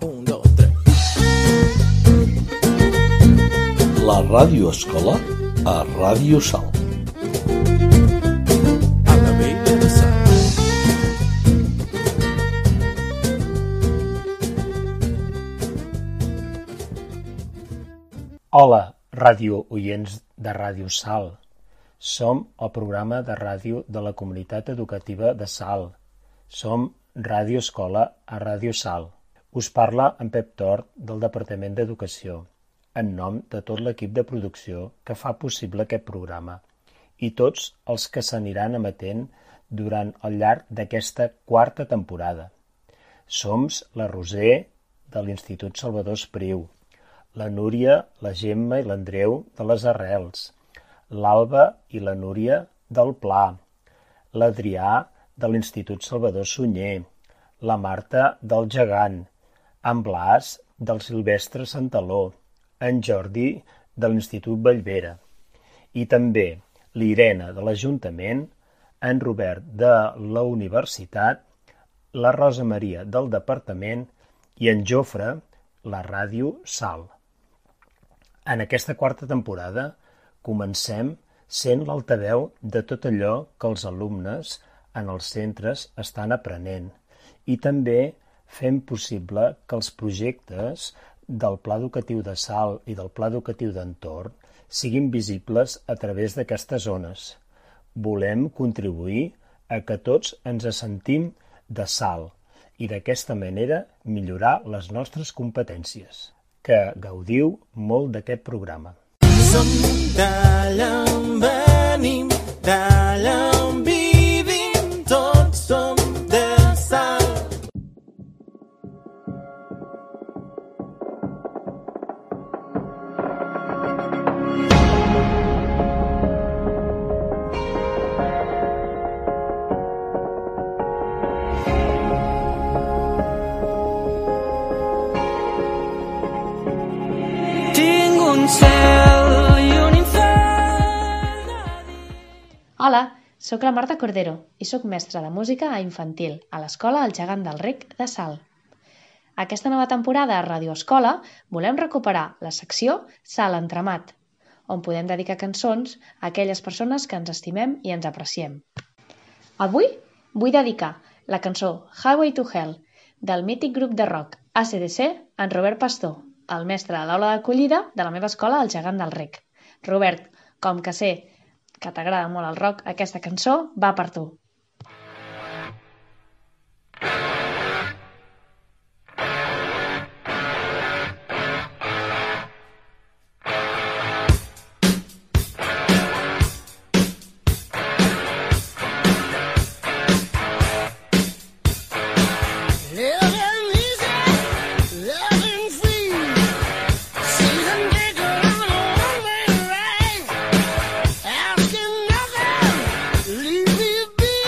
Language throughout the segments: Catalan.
La Ràdio Escola a Ràdio Sal. A la vella de Sal. Hola, ràdio oients de Ràdio Sal. Som el programa de ràdio de la comunitat educativa de Sal. Som Ràdio Escola a Ràdio Sal. Us parla en Pep Tort del Departament d'Educació, en nom de tot l'equip de producció que fa possible aquest programa i tots els que s'aniran emetent durant el llarg d'aquesta quarta temporada. Som la Roser de l'Institut Salvador Espriu, la Núria, la Gemma i l'Andreu de les Arrels, l'Alba i la Núria del Pla, l'Adrià de l'Institut Salvador Sunyer, la Marta del Gegant, en Blas del Silvestre Santaló, en Jordi de l'Institut Vallvera i també l'Irene de l'Ajuntament, en Robert de la Universitat, la Rosa Maria del Departament i en Jofre, la Ràdio Sal. En aquesta quarta temporada comencem sent l'altaveu de tot allò que els alumnes en els centres estan aprenent i també fem possible que els projectes del Pla Educatiu de Sal i del Pla Educatiu d'Entorn siguin visibles a través d'aquestes zones. Volem contribuir a que tots ens sentim de Sal i d'aquesta manera millorar les nostres competències. Que gaudiu molt d'aquest programa. Som d'allà on venim, d'allà on vivim, tots som de Sal. Hola, sóc la Marta Cordero i sóc mestra de música a infantil a l'Escola El Gegant del Rec de Sal. Aquesta nova temporada a Ràdio Escola volem recuperar la secció Sal Entremat, on podem dedicar cançons a aquelles persones que ens estimem i ens apreciem. Avui vull dedicar la cançó Highway to Hell del mític grup de rock AC/DC en Robert Pastor, el mestre de l'aula d'acollida de la meva escola El Gegant del Rec. Robert, com que sé que t'agrada molt el rock, aquesta cançó va per tu. Leave me be.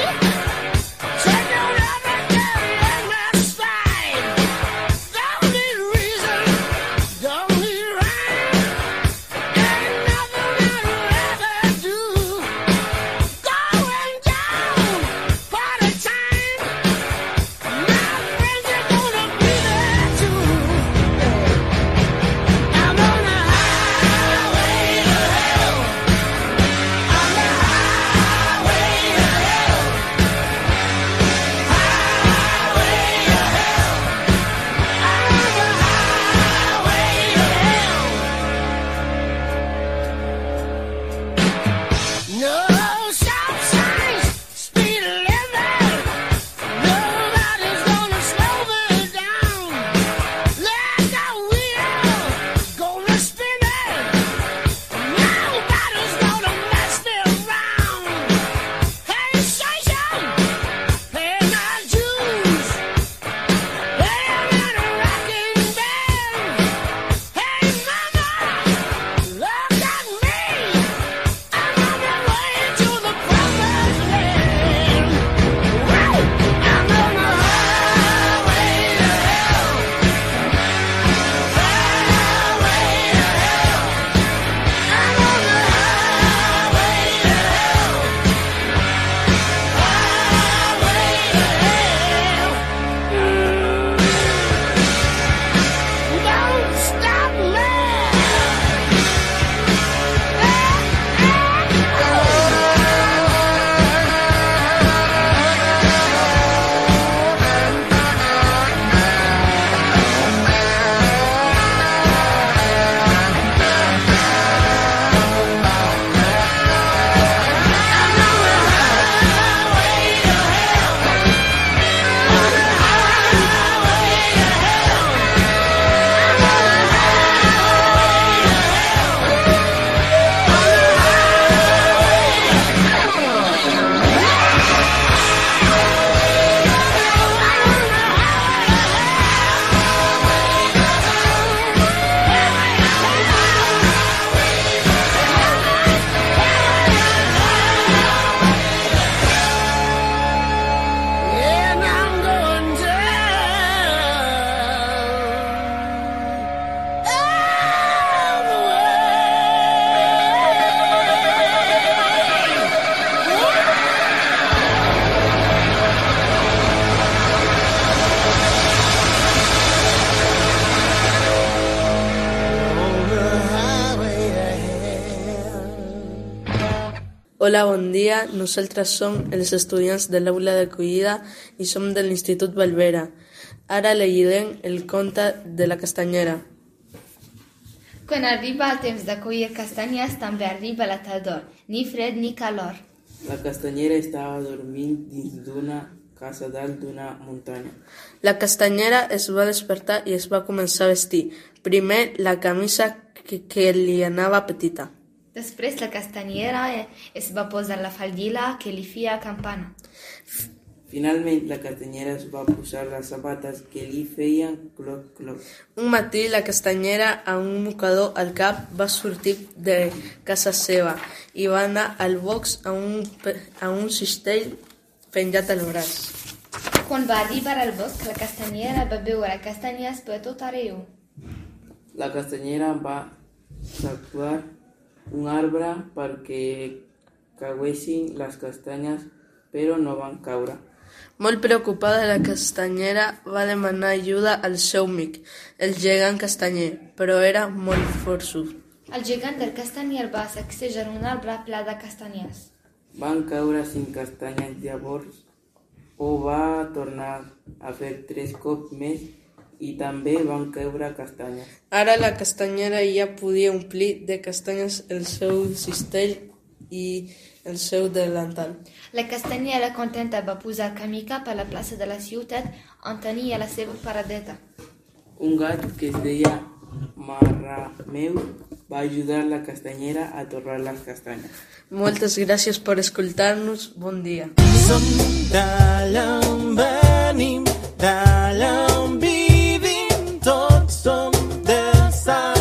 Hola, bon dia. Nosaltres som els estudiants de l'aula d'acollida i som de l'Institut Valvera. Ara llegirem el conte de la castanyera. Quan arriba el temps de collir castanyes, també arriba la tardor, ni fred ni calor. La castanyera estava dormint dins d'una casa dalt d'una muntanya. La castanyera es va despertar i es va començar a vestir. Primer la camisa que li anava petita. Després la castanyera es va posar la faldilla que li feia campana. Finalment, la castanyera es va posar les sabates que li feien cloc-cloc. Un matí, la castanyera, amb un mocador al cap, va sortir de casa seva i va anar al box amb un cistell penjat al braç. Quan va arribar al bosc, la castanyera va veure castanyes per tot arreu. La castanyera va cercar un arbre perquè caiguessin les castanyes, però no van caure. Molt preocupada, la castanyera va demanar ajuda al seu amic, el gegant castanyer, però era molt forçut. El gegant del castanyer va sacsejar un arbre ple de castanyes. Van caure 5 castanyes llavors, ho va tornar a fer 3 cops més i també van caure castanyes. Ara la castanyera ja podia omplir de castanyes el seu cistell i el seu delantal. La castanyera contenta va posar camí cap a la plaça de la ciutat on tenia la seva paradeta. Un gat que es deia Marrameu va ajudar la castanyera a torrar les castanyes. Moltes gràcies per escoltar-nos. Bon dia. Som d'allà on venim, d'allà on vivim, tots som de Salt.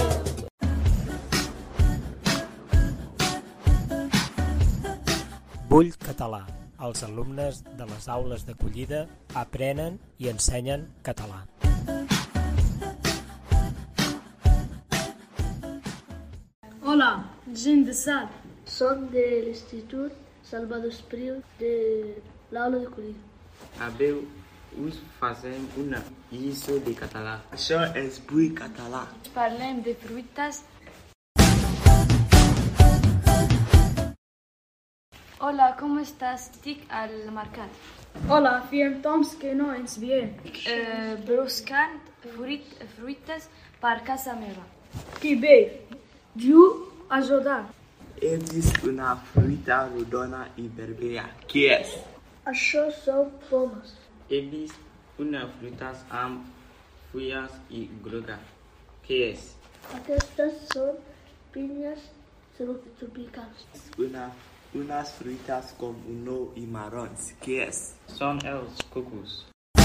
Bull Català. Els alumnes de les aules d'acollida aprenen i ensenyen català. Hola, gent de Salt. Som de l'Institut Salvador Espriu de l'aula d'acollida. Avui us fazem una lliçó de català. Això és Bull Català. Parlem de fruites. Hola, com estàs? Estic al mercat. Hola, fiem temps que no ens veiem. Buscant fruites per casa meva. Que bé! Diu ajudar. He vist una fruita rodona i vermella. Què és? Això són pomes. He vist una fruita amb fulles i groga. Què és? Aquestes són pinyes tropicals. Unes fruites com un ou i marrons. Què és? Són els cocos.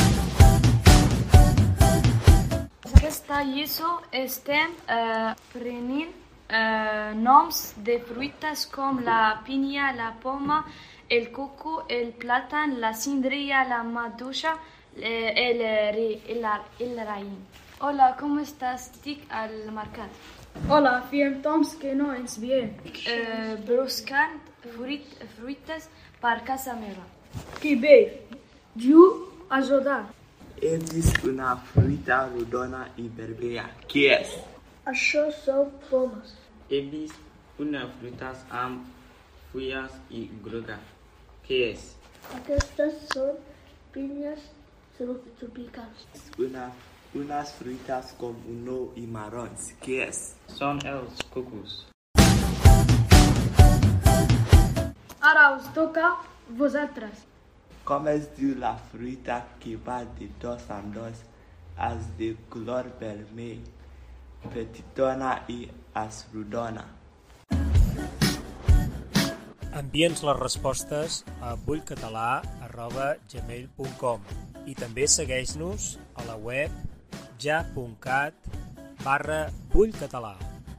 Aquesta lliçó estem prenent noms de fruites com la pinya, la poma, el coco, el plàtan, la cindrilla, la maduixa, el raïm. Hola, com estàs? Estic al mercat. Hola, fiem temps que no ens veiem. Buscant fruites per casa meva. Que bé! Diu ajudar. He vist una fruita rodona i vermella. Què és? Això són pomes. He vist una fruita amb fulles i groga. Què és? Aquestes són pinyes tropicals. Unes fruites com un ou i marrons. Què és? Són els cocos. Ara us toca vosaltres. Com es diu la fruita que va de dos en dos, és de color vermell, petitona i es rodona? Envia'ns les respostes a bullcatalà@gmail.com i també segueix-nos a la web ja.cat/bullcatalà.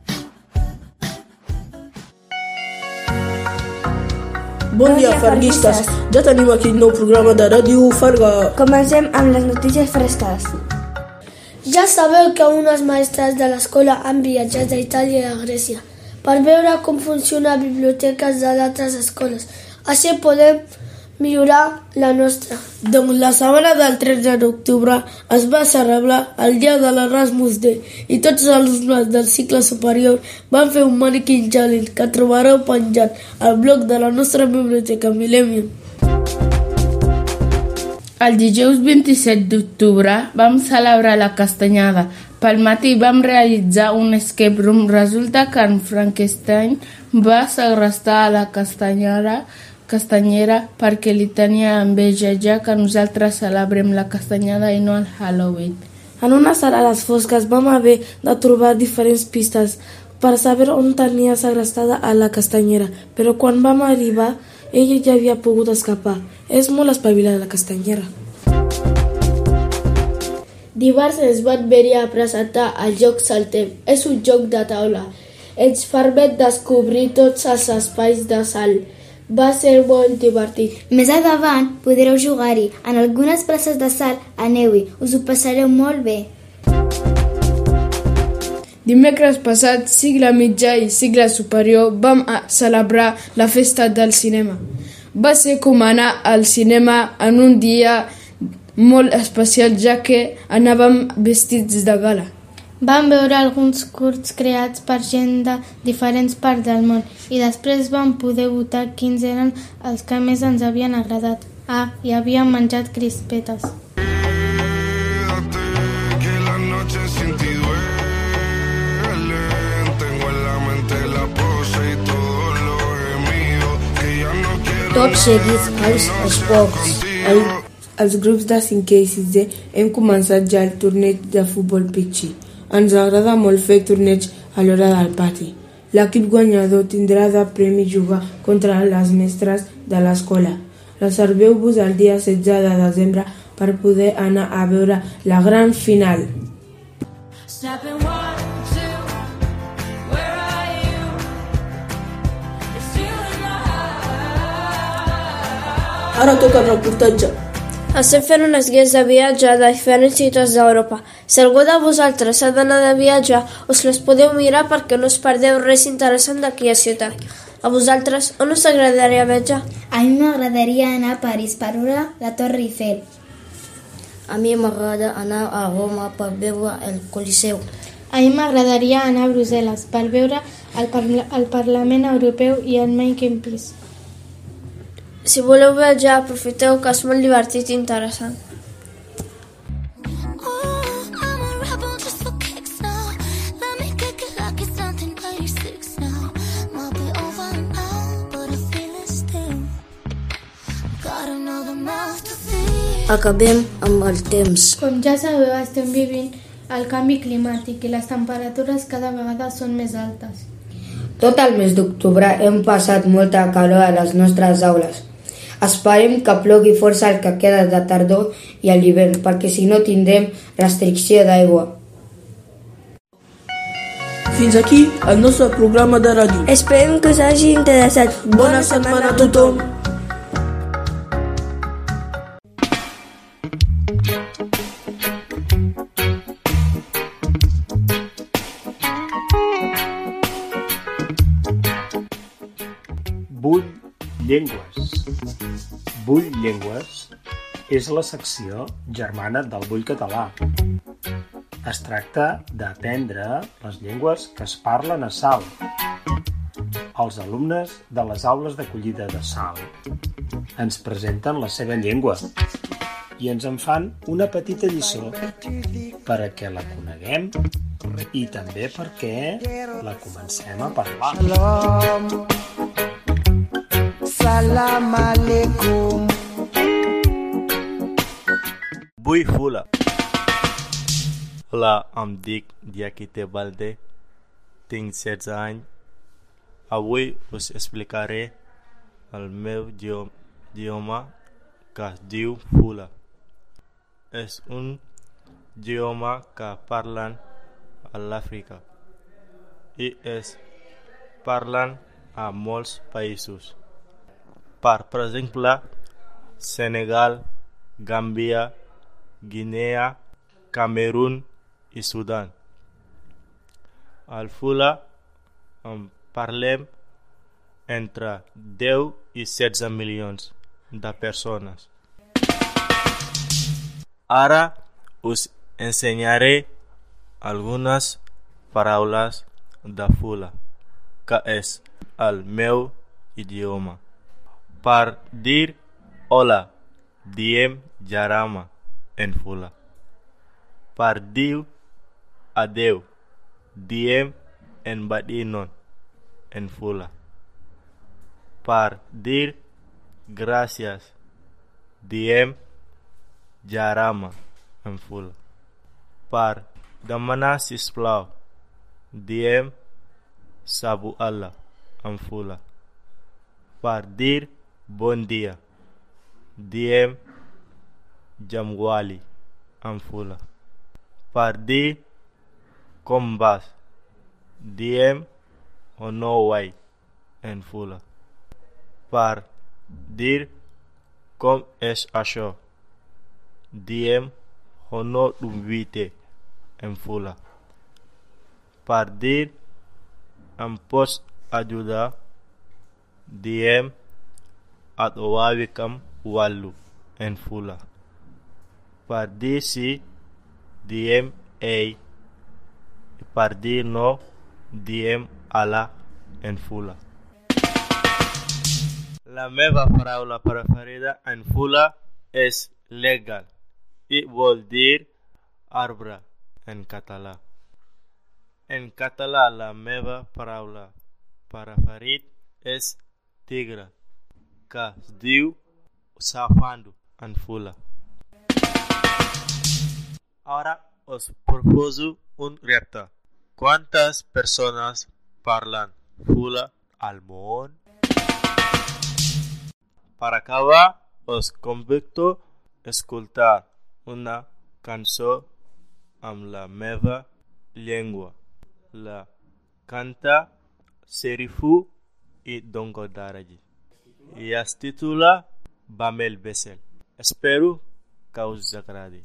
Bon dia, farguistes. Ja tenim aquí el nou programa de Ràdio Farga. Comencem amb les notícies fresques. Ja sabeu que unes mestres de l'escola han viatjat a Itàlia i a Grècia per veure com funcionen biblioteques de d'altres escoles. Així podem millorar la nostra. Doncs la setmana del 13 d'octubre es va celebrar el dia de l'Erasmus Day i tots els alumnes del cicle superior van fer un mannequin challenge que trobareu penjat al blog de la nostra biblioteca Millennium. El dijous 27 d'octubre vam celebrar la castanyada. Pel matí vam realitzar un escape room. Resulta que en Frankenstein va segrestar a la castanyera perquè li tenia enveja, ja que nosaltres celebrem la castanyada i no el Halloween. En una sala a les fosques vam haver de trobar diferents pistes per saber on tenia segrestada a la castanyera, però quan vam arribar ella ja havia pogut escapar. És molt espavilada la castanyera. Dimarts ens van venir a presentar el joc Saltem. És un joc de taula. Ens permet descobrir tots els espais de salt. Va ser molt divertit. Més endavant podreu jugar-hi. En algunes places de salt aneu-hi. Us ho passareu molt bé. Dimecres passat, cicle mitjà i cicle superior vam celebrar la festa del cinema. Va ser com anar al cinema en un dia molt especial, ja que anàvem vestits de gala. Vam veure alguns curts creats per gent de diferents parts del món i després vam poder votar quins eren els que més ens havien agradat. I havíem menjat crispetes. Tots seguits als esports. Els grups de 5è i 6è hem començat ja el torneig de futbol pitxi. Ens agrada molt fer torneig a l'hora del pati. L'equip guanyador tindrà de premi jugar contra les mestres de l'escola. Reserveu-vos el dia 16 de desembre per poder anar a veure la gran final. Ara toca el reportatge. Estem fent unes guies de viatge a diferents ciutats d'Europa. Si algú de vosaltres s'ha d'anar de viatge, us les podeu mirar perquè no us perdeu res interessant d'aquella ciutat. A vosaltres, on us agradaria viatjar? A mi m'agradaria anar a París per veure la Torre Eiffel. A mi m'agrada anar a Roma per veure el Coliseu. A mi m'agradaria anar a Brussel·les per veure el Parlament Europeu i el Mein Kampf. Si voleu viatjar, aprofiteu que és molt divertit i interessant. Acabem amb el temps. Com ja sabeu, estem vivint el canvi climàtic i les temperatures cada vegada són més altes. Tot el mes d'octubre hem passat molta calor a les nostres aules. Esperem que plogui força el que queda de tardor i a l'hivern, perquè si no tindrem restricció d'aigua. Fins aquí el nostre programa de ràdio. Esperem que us hagi interessat. Bona setmana a tothom. Bull Llengües. Bull Llengües és la secció germana del Bull Català. Es tracta d'aprendre les llengües que es parlen a Salt. Els alumnes de les aules d'acollida de Salt ens presenten la seva llengua i ens en fan una petita lliçó perquè la coneguem i també perquè la comencem a parlar. Salam alaikum. Vull Fula. Hola, em dic Diakite Balde, tinc 16 anys. Avui us explicaré el meu idioma que es diu Fula. És un idioma que parlen a l'Àfrica i es parlen a molts països. Per exemple, Senegal, Gàmbia, Guinea, Camerun i Sudan. Al Fula en parlem entre 10 i 16 milions. de personas. Ahora os enseñaré algunas palabras de Fula, que es el meu idioma. Per dir hola, diem jarama en Fula. Per dir adeu, diem en badinon en Fula. Per dir gracias, diem jarama en Fula. Per demanar sisplau, diem sabu Allah en Fula. Per dir bon dia, diem jamwali en Fula. Per dir com vas, diem honowai en Fula. Per dir com és això, diem hono dum vite en Fula. Per dir em pots ajudar, diem at wawi kam wallu en Fula. Per dir sí, diem ei. Per dir no, diem ala en Fula. La meva paraula preferida en Fula és legal i vol dir arbre en català. En català la meva paraula preferida és tigre, que es diu safandu en Fula. Ahora os proposo un repte. ¿Cuántas personas parlan Fula al món? Para acabar, os convido a escoltar una cançó amb la meva llengua. La canta Serifu i Dongo Daraji. I es titula Bamel Bessel. Espero que us agradi.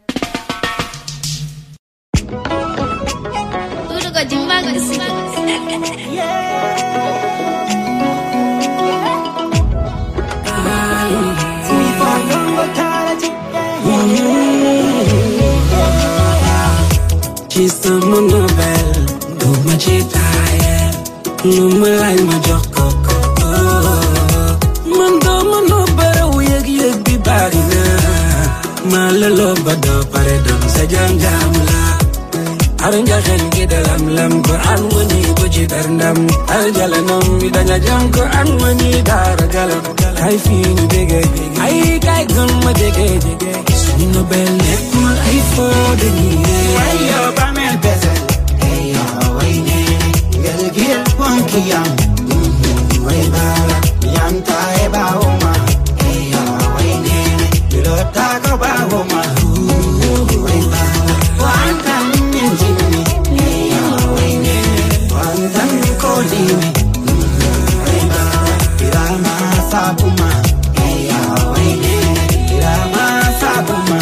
Chista mo nobel, do ma chitaye, no me like ma jokoko. Man do ma nobel, yeg bi barina. Malalo bado paredon sa jamla. Aranja khen gida lam ko anwani ko jidardam. Aljalanam bidanya jam ko anwani daragalam. Kai fini dege, ai kai gun ma dege. No bellet ma ai for the need. Why yo Bamel Bessel? Hey yo, why ne? Gel punky yam. Why bala yam ta ba homa. Hey yo, why ne? Lo ta ko ba homa. Why bala wan kan min jinni. Hey yo, why ne? Wan tan ko lini. Why bala irama sabuma. Hey yo, why ne? Irama sabuma.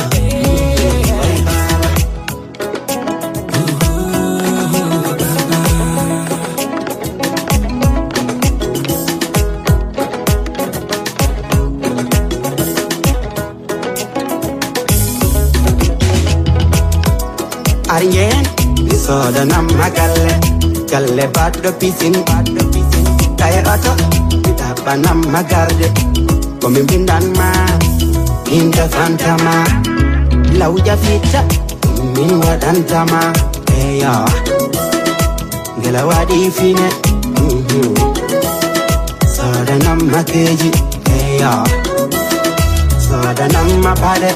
Arien, isoda nama galle bado pisin, kaya ato, itapa nama garde, pemimpin ma, inda fantama, lauja fita, minwa dantama, eya, gelawadi fine, soda nama keji, eya, soda nama pade,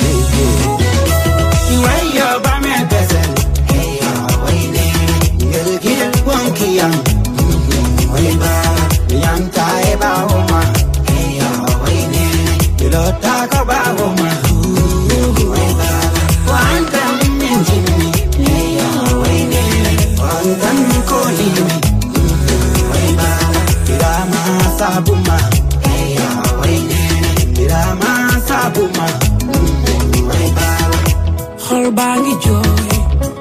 why yo Bamel Bessel? Hey yo, why ne? Gel punky yam. Why ba? Yam ta ba homa. Hey yo, why ne? Lo ta ko ba homa. Why ba? Wan kan min jinni. Hey yo, why ne? Wan kan ko lini. Why ba? Irama sabuma. Hey yo, why ne? Irama sabuma. Why ba? Bangi joy,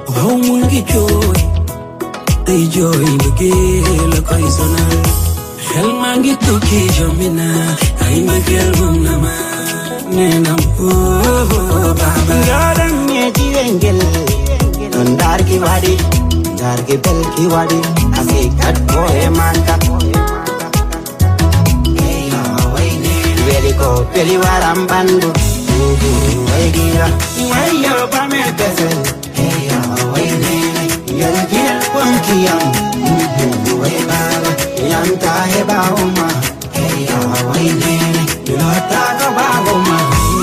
homungi joy, they joy begin la kaisana. Hel mangi tuki jomina, ay magel nama, nenam baba. Garam yeti engel, dar ki bel ki wadi, asikat boy manta. Veli ko peli waram bandu, ay gira, ay yo pa me pesel. Yel punkiyam, ay baba, yam ta he ba uma, ay ay nene, yo ta ka ba uma.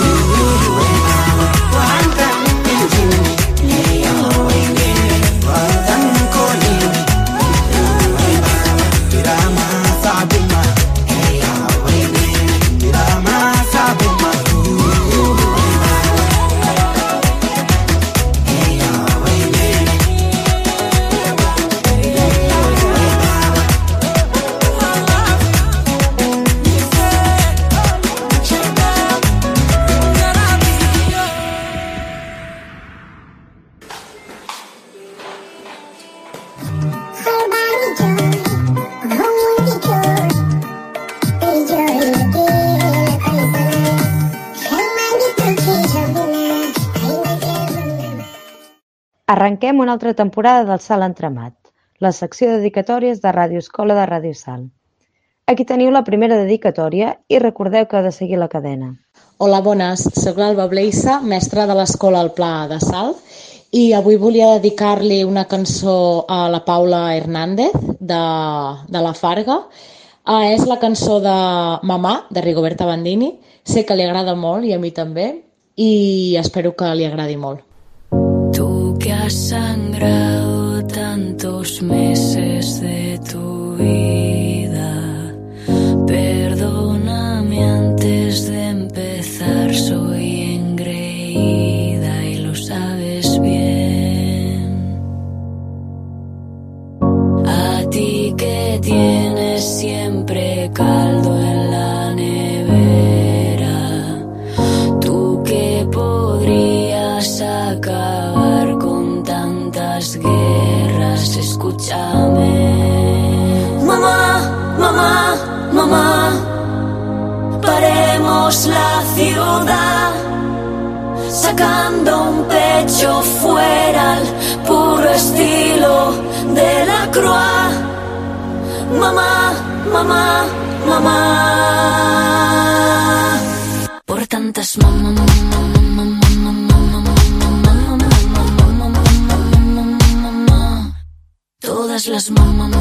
Arrenquem una altra temporada del Salt Entremat, la secció de dedicatòries de Ràdio Escola de Ràdio Salt. Aquí teniu la primera dedicatòria i recordeu que heu de seguir la cadena. Hola, bones. Soc l'Alba Bleissa, mestra de l'Escola al Pla de Salt, i avui volia dedicar-li una cançó a la Paula Hernández, de la Farga. És la cançó de Mamà, de Rigoberta Bandini. Sé que li agrada molt i a mi també, i espero que li agradi molt. Que has sangrado tantos meses de tu vida, perdóname antes de empezar, soy engreída y lo sabes bien. A ti que tienes siempre caldo en la nevera, tú que podrías acabar guerras, escúchame. Mamá, mamá, mamá, paremos la ciudad, sacando un pecho fuera al puro estilo de la Croix. Mamá, mamá, mamá, por tantas mamá. Todas las mamás.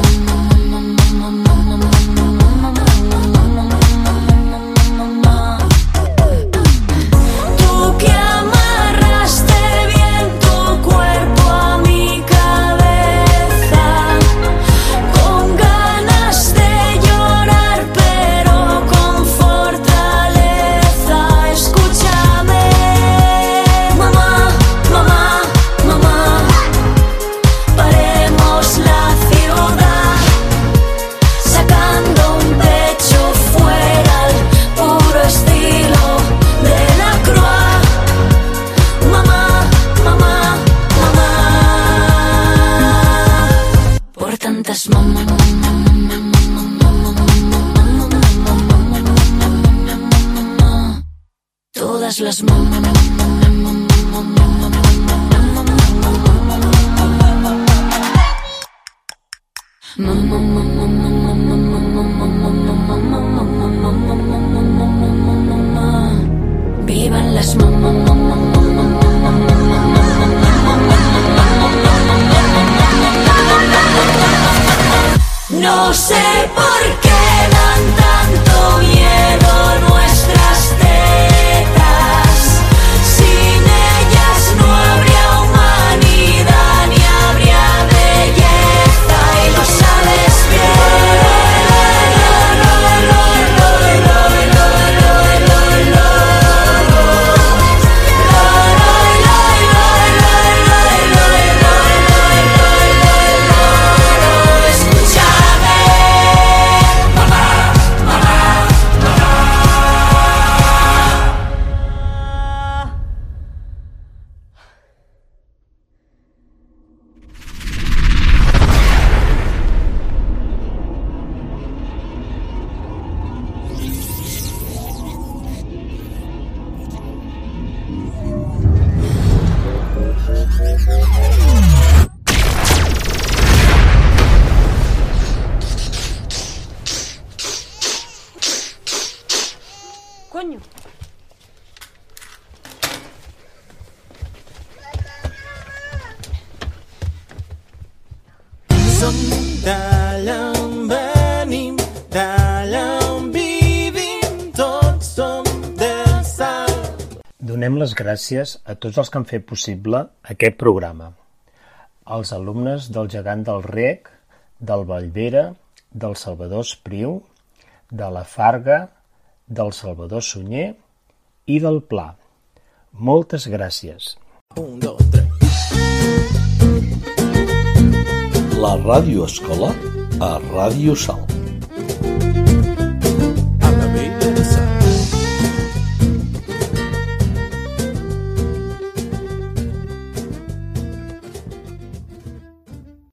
Tú que amarraste bien tu cuerpo a mi cabeza, con ganas de llorar pero con fortaleza. Escúchame, mamá, mamá, mamá. Paremos la ciudad, sacando un pecho fuera al puro estilo de la Croix. Mamá, mamá, mamá, por tantas mamás. Todas las mamás. Vivan las mamás. No sé por qué dan tanto miedo nuestras tetas. Sin ellas no habría humanidad ni habría belleza, y lo sabes bien. Escúchame. Som d'allà on venim, d'allà on vivim, tots som del Salt. Donem les gràcies a tots els que han fet possible aquest programa. Els alumnes del Gegant del Rec, del Vallvera, del Salvador Espriu, de la Farga, del Salvador Sunyer i del Pla. Moltes gràcies. 1, 2, 3. La Ràdio Escola a Ràdio Salt.